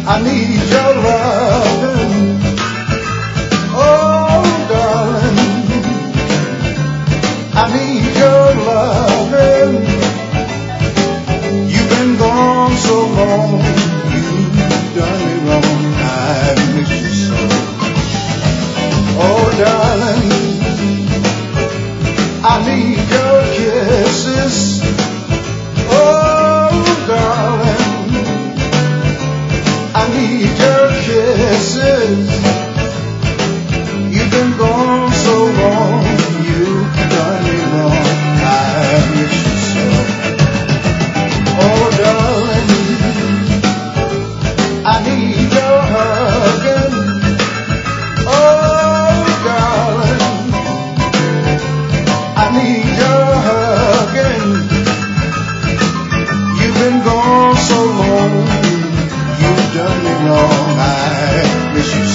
I need your loving. Oh, darling, I need your loving. You've been gone so long, you've done me wrong. I miss you so. Oh, darling, I need your kisses. Oh, darling, I need your kisses. You've been gone so long, you've done me wrong. I miss you so. Oh, darling, I need your hugging. Oh, darling, I need your hugging. You've been gone so long, you've done me wrong. I miss you so.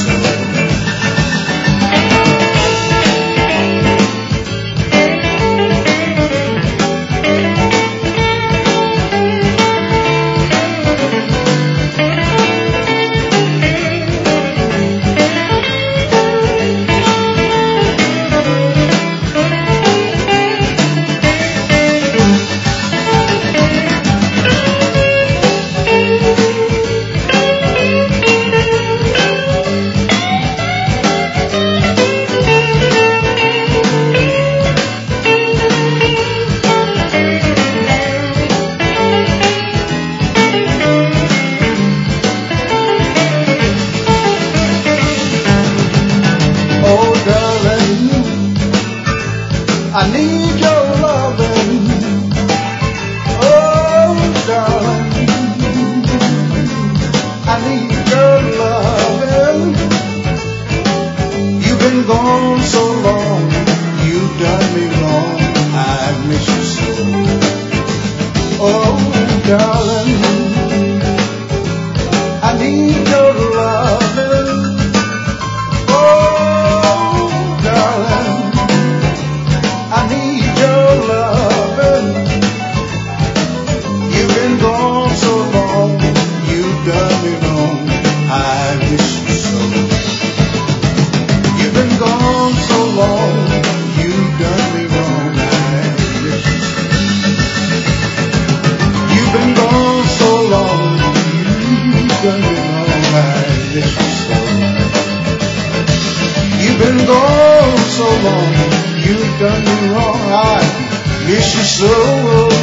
Oh, darling, I need your loving. Oh, darling, I need your loving. You've been gone so long, you've done me wrong. I miss you so. Oh, darling, I need your loving. I need your loving. You've been gone so long, you've done me wrong. I miss you so. You've been gone so long, you've done me wrong. I miss you so. You've been gone so long, you've done me wrong. I miss you so. You've been gone so long, you've done me wrong. I miss you so.